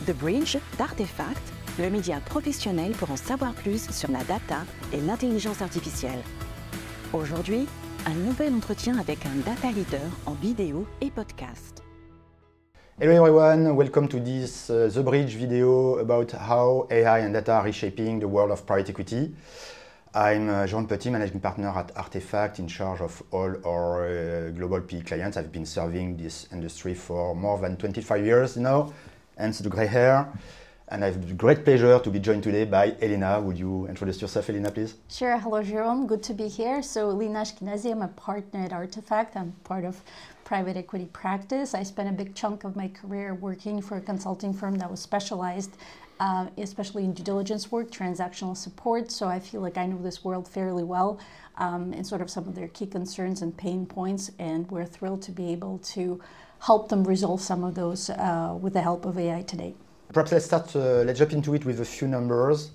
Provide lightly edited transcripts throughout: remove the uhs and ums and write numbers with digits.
The Bridge d'Artefact, le média professionnel pour en savoir plus sur la data et l'intelligence artificielle. Aujourd'hui, un nouvel entretien avec un data leader en vidéo et podcast. Hello everyone, welcome to this The Bridge video about how AI and data are reshaping the world of private equity. I'm Jérôme Petit, managing partner at Artefact, in charge of all our global PE clients. I've been serving this industry for more than 25 years now, hence the grey hair. And I have the great pleasure to be joined today by Elena. Would you introduce yourself, Elena, please? Sure. Hello, Jérôme. Good to be here. So, Elena Ashkenazi, I'm a partner at Artefact. I'm part of private equity practice. I spent a big chunk of my career working for a consulting firm that was specialized especially in due diligence work, transactional support. So I feel like I know this world fairly well and sort of some of their key concerns and pain points. And we're thrilled to be able to help them resolve some of those with the help of AI today. Perhaps let's jump into it with a few numbers.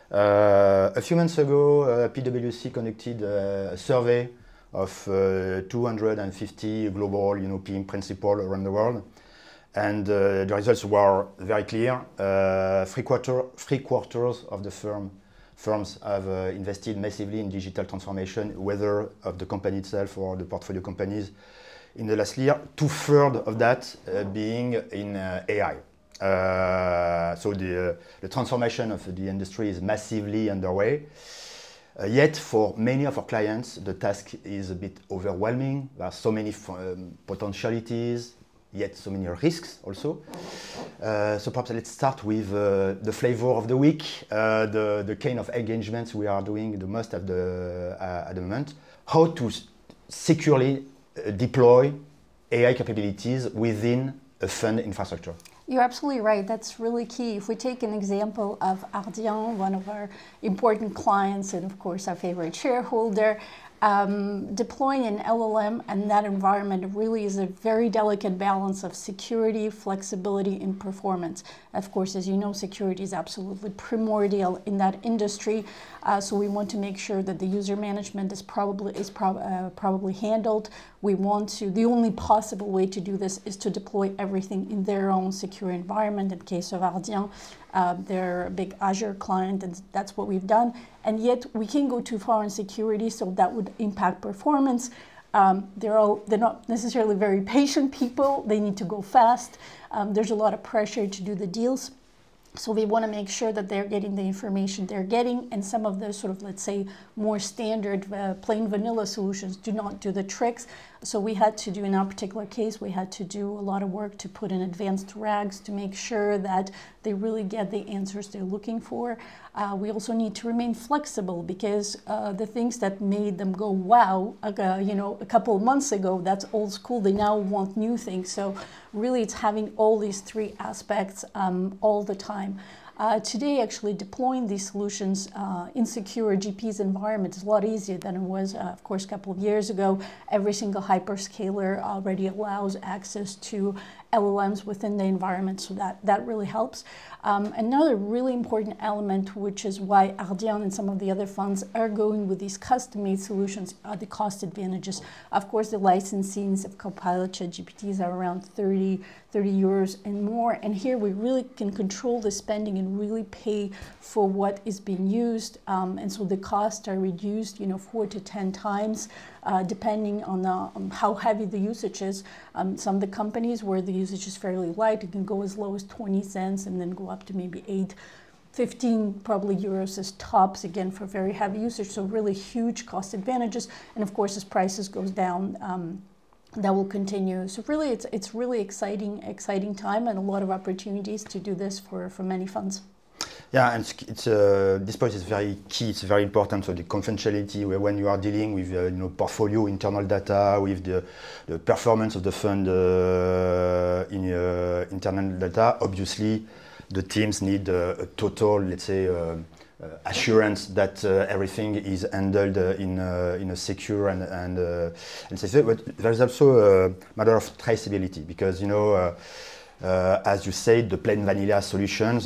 A few months ago, PwC conducted a survey of 250 global PE principals around the world. And the results were very clear. Three quarters of the firms have invested massively in digital transformation, whether of the company itself or the portfolio companies in the last year. 2/3 of that being in AI. So the transformation of the industry is massively underway. Yet, for many of our clients, the task is a bit overwhelming. There are so many potentialities, yet so many risks also. So perhaps let's start with the flavor of the week, the kind of engagements we are doing the most at the moment. How to securely deploy AI capabilities within a fund infrastructure. You're absolutely right. That's really key. If we take an example of Ardian, one of our important clients and of course our favorite shareholder, deploying an LLM and that environment really is a very delicate balance of security, flexibility, and performance. Of course, as you know, security is absolutely primordial in that industry. So we want to make sure that the user management is probably handled. We want to. The only possible way to do this is to deploy everything in their own secure environment. In the case of Ardian, they're a big Azure client, and that's what we've done. And yet we can't go too far in security, so that would impact performance. They're not necessarily very patient people. They need to go fast. There's a lot of pressure to do the deals. So we want to make sure that they're getting the information they're getting, and some of the sort of, let's say, more standard plain vanilla solutions do not do the tricks. So we had to do, in our particular case, we had to do a lot of work to put in advanced RAGs to make sure that they really get the answers they're looking for. We also need to remain flexible because the things that made them go, wow, a couple of months ago, that's old school. They now want new things. So really it's having all these three aspects all the time. Today, actually deploying these solutions in secure GP's environment is a lot easier than it was, of course, a couple of years ago. Every single hyperscaler already allows access to LLMs within the environment, so that really helps. Another really important element, which is why Ardian and some of the other funds are going with these custom-made solutions, are the cost advantages. Of course, the licensings of Copilot, ChatGPTs are around 30 euros and more. And here we really can control the spending and really pay for what is being used. And so the costs are reduced, 4 to 10 times, depending on how heavy the usage is. Some of the companies where the usage is fairly light, it can go as low as 20 cents and then go up to maybe 8, 15 probably euros as tops, again, for very heavy usage. So really huge cost advantages. And of course, as prices goes down, that will continue. So really, it's really exciting time and a lot of opportunities to do this for many funds. Yeah, and this point is very key. It's very important. So the confidentiality, when you are dealing with portfolio internal data, with the performance of the fund in internal data, obviously the teams need a total, let's say, assurance that everything is handled in a secure and safe way. But there's also a matter of traceability because as you said, the plain vanilla solutions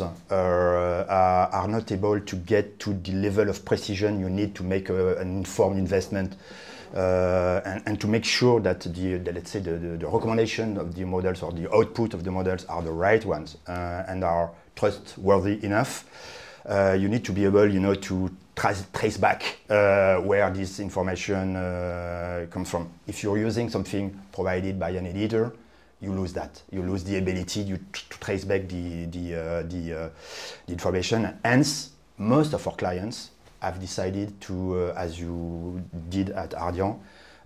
are not able to get to the level of precision you need to make an informed investment and to make sure that let's say the recommendation of the models or the output of the models are the right ones and are trustworthy enough. You need to be able, to trace back where this information comes from. If you're using something provided by an editor, you lose that. You lose the ability to trace back the information. Hence, most of our clients have decided to, as you did at Ardian,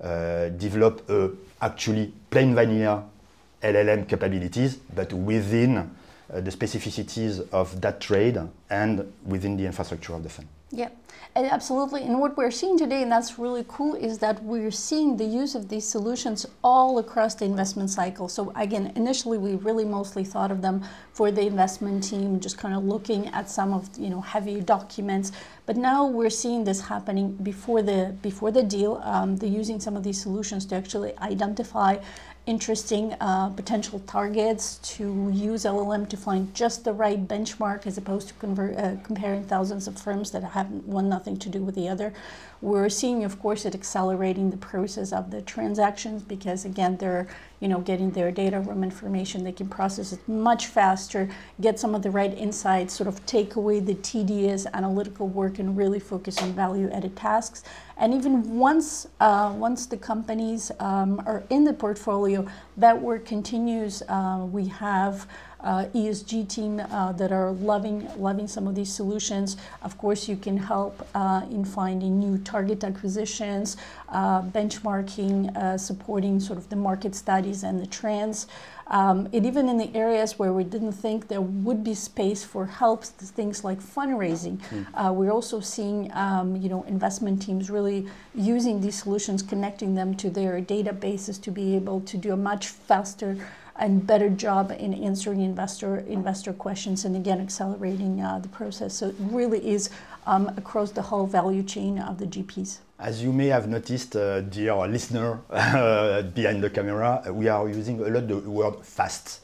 develop actually plain vanilla LLM capabilities, but within the specificities of that trade and within the infrastructure of the fund. Yeah, and absolutely. And what we're seeing today, and that's really cool, is that we're seeing the use of these solutions all across the investment cycle. So again, initially we really mostly thought of them for the investment team, just kind of looking at some of heavy documents. But now we're seeing this happening before the deal. They're using some of these solutions to actually identify interesting potential targets, to use LLM to find just the right benchmark as opposed to comparing thousands of firms that have one nothing to do with the other. We're seeing, of course, it accelerating the process of the transactions because, again, they're getting their data room information. They can process it much faster, get some of the right insights, sort of take away the tedious analytical work and really focus on value-added tasks. And even once the companies are in the portfolio, that work continues. We have ESG team that are loving some of these solutions. Of course, you can help in finding new target acquisitions, benchmarking, supporting sort of the market studies and the trends. And even in the areas where we didn't think there would be space for help, things like fundraising, we're also seeing investment teams really using these solutions, connecting them to their databases to be able to do a much faster and better job in answering investor questions, and again accelerating the process. So it really is across the whole value chain of the GPs. As you may have noticed, dear listener behind the camera, we are using a lot the word fast.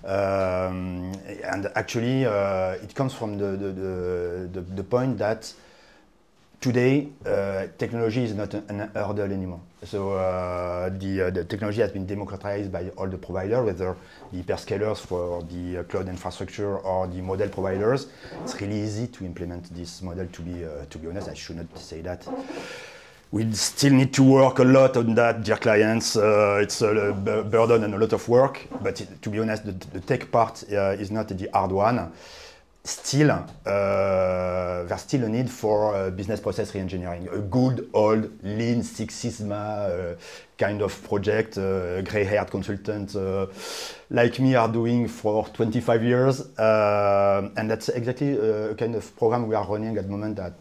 And actually, it comes from the point that today, technology is not an hurdle anymore. So the technology has been democratized by all the providers, whether the hyperscalers for the cloud infrastructure or the model providers. It's really easy to implement this model. To be honest, I should not say that. We still need to work a lot on that, dear clients. It's a burden and a lot of work. But to be honest, the tech part is not the hard one. Still, there's still a need for business process reengineering. A good old Lean Six Sigma kind of project, gray-haired consultant like me are doing for 25 years. And that's exactly a kind of program we are running at the moment at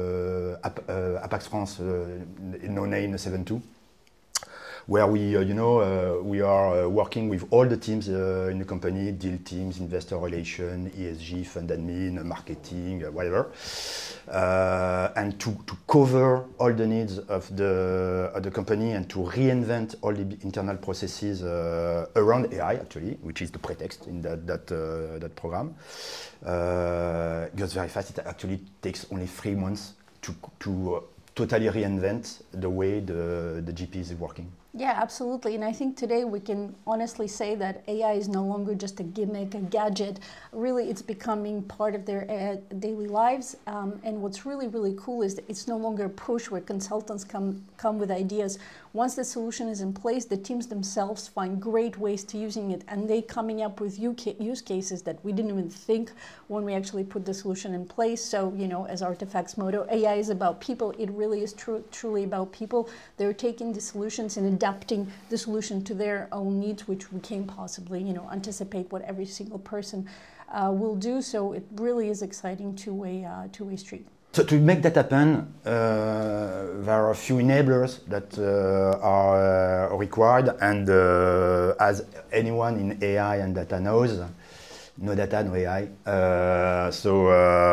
Apax France, no name 72. Where we are working with all the teams in the company, deal teams, investor relation, ESG, fund admin, marketing, whatever, and to cover all the needs of the company and to reinvent all the internal processes around AI, actually, which is the pretext in that program. It goes very fast. It actually takes only 3 months to totally reinvent the way the GP is working. Yeah, absolutely. And I think today we can honestly say that AI is no longer just a gimmick, a gadget. Really, it's becoming part of their daily lives. And what's really, really cool is that it's no longer a push where consultants come with ideas. Once the solution is in place, the teams themselves find great ways to using it, and they coming up with use cases that we didn't even think when we actually put the solution in place. So, as Artifact's motto, AI is about people. It really is truly about people. They're taking the solutions and adapting the solution to their own needs, which we can't possibly, anticipate what every single person will do. So it really is exciting two-way street. So to make that happen, there are a few enablers that are required, and as anyone in AI and data knows, no data, no AI. So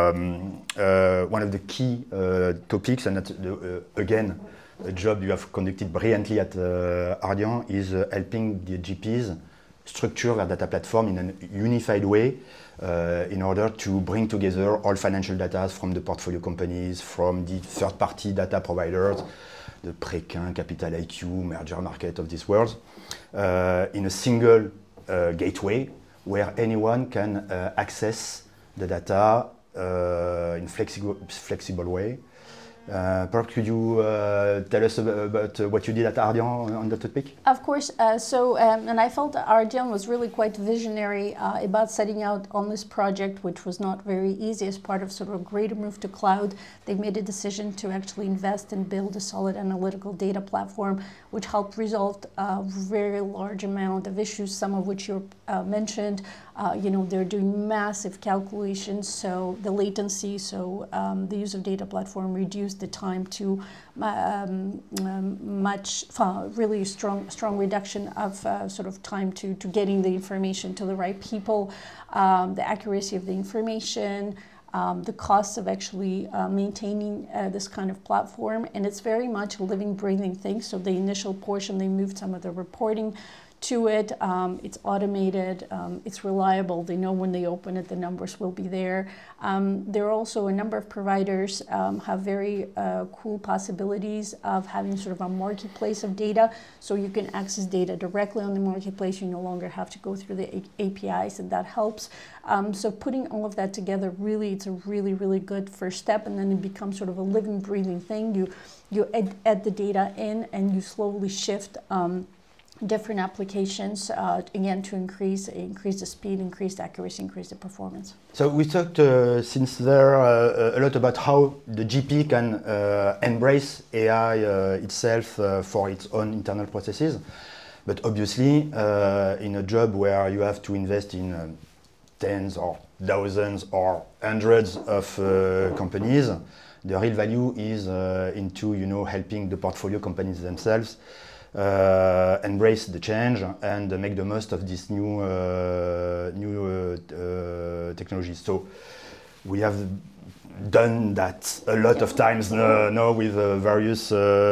one of the key topics, and that's again a job you have conducted brilliantly at Ardian, is helping the GPs structure their data platform in a unified way in order to bring together all financial data from the portfolio companies, from the third-party data providers, the Preqin, Capital IQ, Merger Market of this world, in a single gateway where anyone can access the data in flexible way. Perhaps could you tell us about what you did at Ardian on that topic? Of course. And I felt that Ardian was really quite visionary about setting out on this project, which was not very easy as part of sort of a greater move to cloud. They made a decision to actually invest and build a solid analytical data platform, which helped resolve a very large amount of issues, some of which you mentioned. They're doing massive calculations, so the latency, the use of data platform reduced the time to really strong reduction of sort of time to getting the information to the right people, the accuracy of the information, the costs of actually maintaining this kind of platform. And it's very much a living, breathing thing. So the initial portion, they moved some of the reporting to it. It's automated, it's reliable. They know when they open it, the numbers will be there. There are also a number of providers have very cool possibilities of having sort of a marketplace of data. So you can access data directly on the marketplace. You no longer have to go through the APIs, and that helps. So putting all of that together, really, it's a really, really good first step. And then it becomes sort of a living, breathing thing. You add the data in, and you slowly shift different applications, again, to increase the speed, increase the accuracy, increase the performance. So we talked since there a lot about how the GP can embrace AI itself for its own internal processes. But obviously, in a job where you have to invest in tens or thousands or hundreds of companies, the real value is into helping the portfolio companies themselves embrace the change and make the most of this new technologies. So we have done that a lot of times now with various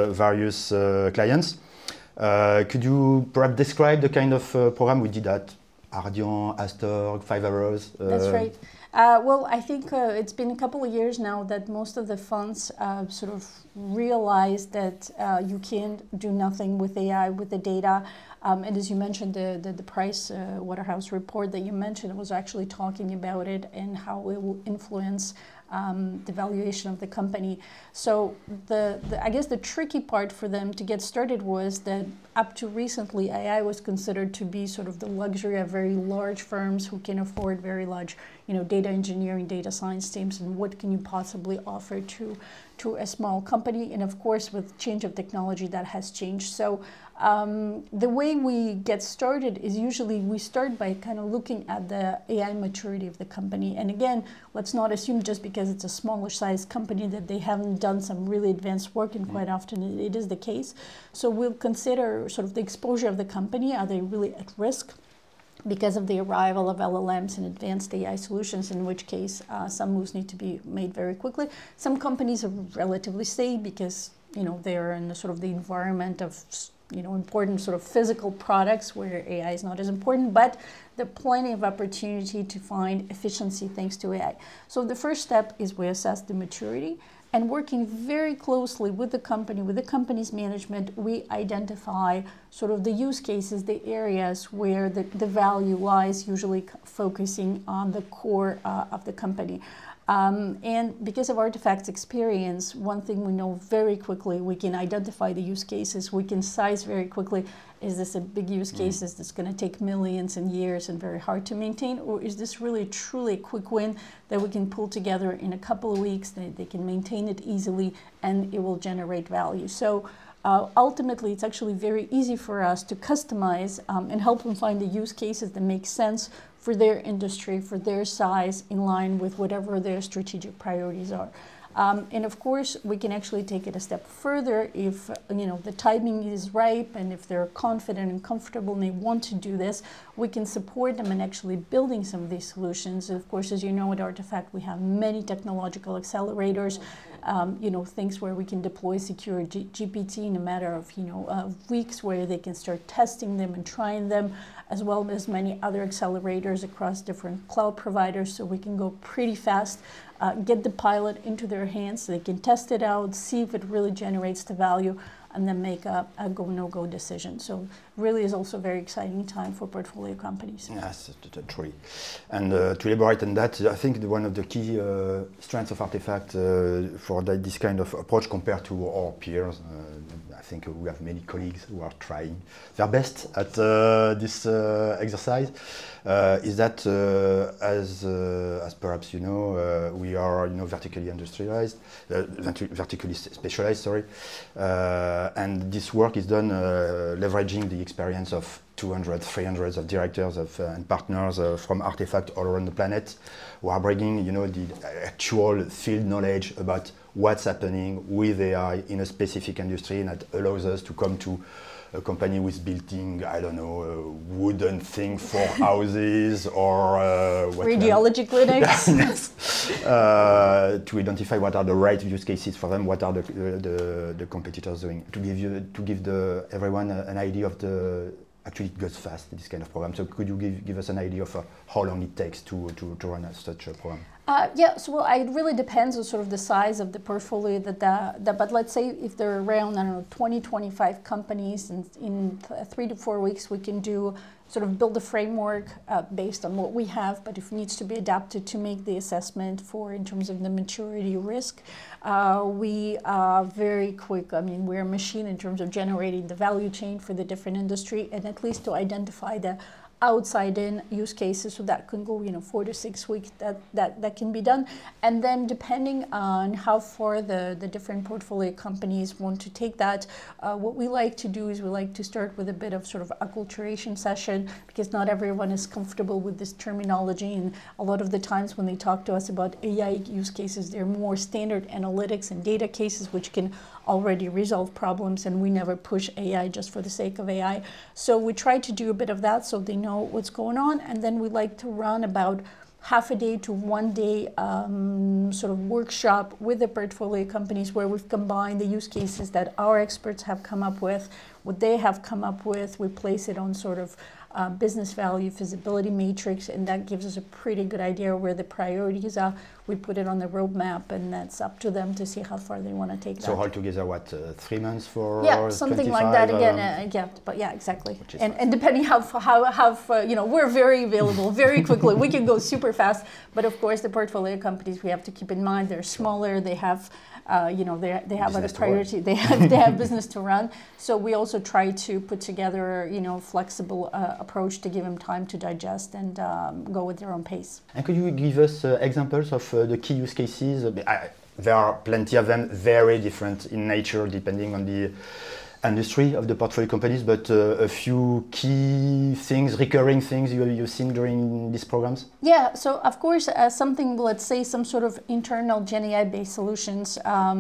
clients. Could you perhaps describe the kind of program we did at Ardian, Astorg, 5 Arrows? That's right. Well, I think it's been a couple of years now that most of the funds sort of realized that you can't do nothing with AI, with the data. And as you mentioned, the Price Waterhouse report that you mentioned was actually talking about it and how it will influence the valuation of the company. So I guess the tricky part for them to get started was that up to recently, AI was considered to be sort of the luxury of very large firms who can afford very large, data engineering, data science teams, and what can you possibly offer to a small company? And of course, with change of technology, that has changed. So the way we get started is usually we start by kind of looking at the AI maturity of the company. And again, let's not assume just because it's a smaller size company that they haven't done some really advanced work, and quite often it is the case. So we'll consider sort of the exposure of the company. Are they really at risk because of the arrival of LLMs and advanced AI solutions, in which case some moves need to be made very quickly. Some companies are relatively safe because they're in the sort of the environment of important sort of physical products where AI is not as important, but there are plenty of opportunity to find efficiency thanks to AI. So the first step is we assess the maturity, and working very closely with the company, with the company's management, we identify sort of the use cases, the areas where the value lies, usually focusing on the core of the company. And because of Artifact's experience, one thing we know very quickly, we can identify the use cases, we can size very quickly, is this a big use case that's going to take millions and years and very hard to maintain, or is this really truly a quick win that we can pull together in a couple of weeks, they can maintain it easily, and it will generate value. So ultimately, it's actually very easy for us to customize and help them find the use cases that make sense for their industry, for their size, in line with whatever their strategic priorities are. And of course, we can actually take it a step further if the timing is ripe, and if they're confident and comfortable and they want to do this, we can support them in actually building some of these solutions. Of course, as you know, at Artifact, we have many technological accelerators, things where we can deploy secure GPT in a matter of weeks, where they can start testing them and trying them, as well as many other accelerators across different cloud providers, so we can go pretty fast, get the pilot into their hands so they can test it out, see if it really generates the value. and then make a go, no-go decision. So really is also a very exciting time for portfolio companies. Yes, truly. And to elaborate on that, I think one of the key strengths of Artefact for this kind of approach compared to our peers, I think we have many colleagues who are trying their best at this exercise, is that as perhaps you know, we are vertically industrialized, vertically specialized, sorry, and this work is done leveraging the experience of 200, 300 of directors and partners from Artefact all around the planet, who are bringing the actual field knowledge about what's happening with AI in a specific industry, and that allows us to come to a company who is building, I don't know, a wooden thing for houses or radiology clinics. To identify what are the right use cases for them, what are the competitors doing. To give everyone an idea of actually it goes fast, this kind of program. So could you give us an idea of how long it takes to run such a program? Yeah, so well, it really depends on sort of the size of the portfolio but let's say if there are around, 20, 25 companies, and in 3 to 4 weeks we can build a framework based on what we have, but if it needs to be adapted to make the assessment in terms of the maturity risk, we are very quick. I mean, we're a machine in terms of generating the value chain for the different industry, and at least to identify the outside-in use cases, so that can go 4 to 6 weeks, that can be done. And then depending on how far the different portfolio companies want to take that, what we like to do is we like to start with a bit of sort of acculturation session, because not everyone is comfortable with this terminology, and a lot of the times when they talk to us about AI use cases, they're more standard analytics and data cases which can already resolve problems, and we never push AI just for the sake of AI. So we try to do a bit of that so they know what's going on, and then we like to run about half a day to 1 day sort of workshop with the portfolio companies, where we've combined the use cases that our experts have come up with, what they have come up with. We place it on sort of business value feasibility matrix, and that gives us a pretty good idea where the priorities are. We put it on the roadmap, and that's up to them to see how far they want to take that. So altogether, 3 months for something like that again. But yeah, exactly. And depending how we're very available very quickly. We can go super fast, but of course the portfolio companies, we have to keep in mind they're smaller. They have they have other priority. They have business to run. So we also try to put together flexible approach to give them time to digest and go with their own pace. And could you give us examples of the key use cases? There are plenty of them, very different in nature depending on the industry of the portfolio companies, but a few key things, recurring things you've seen during these programs? Yeah, so of course some sort of internal GenAI based solutions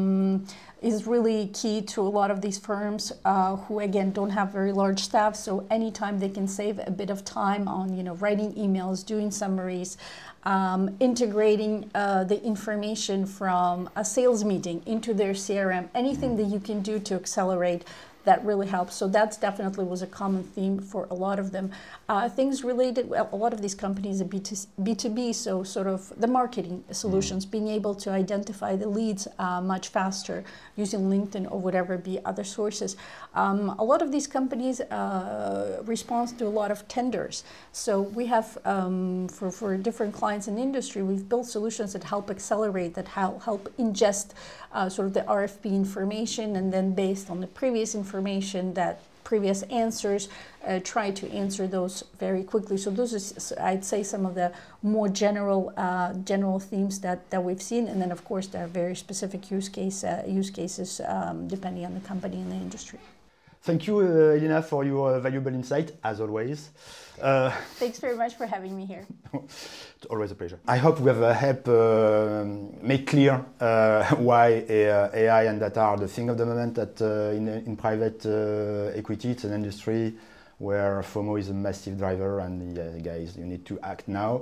is really key to a lot of these firms who again don't have very large staff. So anytime they can save a bit of time on writing emails, doing summaries, integrating the information from a sales meeting into their CRM, anything that you can do to accelerate, that really helps. So that's definitely was a common theme for a lot of them. Things related, a lot of these companies are B2B, so sort of the marketing solutions, being able to identify the leads much faster using LinkedIn or whatever be other sources. A lot of these companies respond to a lot of tenders. So we have, for different clients in the industry, we've built solutions that help accelerate, that help ingest sort of the RFP information, and then based on the previous information, that previous answers, try to answer those very quickly. So those are, I'd say, some of the more general themes that we've seen, and then of course there are very specific use cases depending on the company and the industry. Thank you, Elena, for your valuable insight, as always. Thanks very much for having me here. It's always a pleasure. I hope we have helped make clear why AI and data are the thing of the moment in private equity. It's an industry where FOMO is a massive driver, and guys, you need to act now.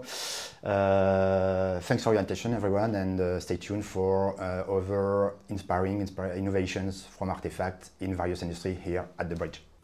Thanks for your attention, everyone, and stay tuned for other inspiring innovations from Artefact in various industries here at The Bridge.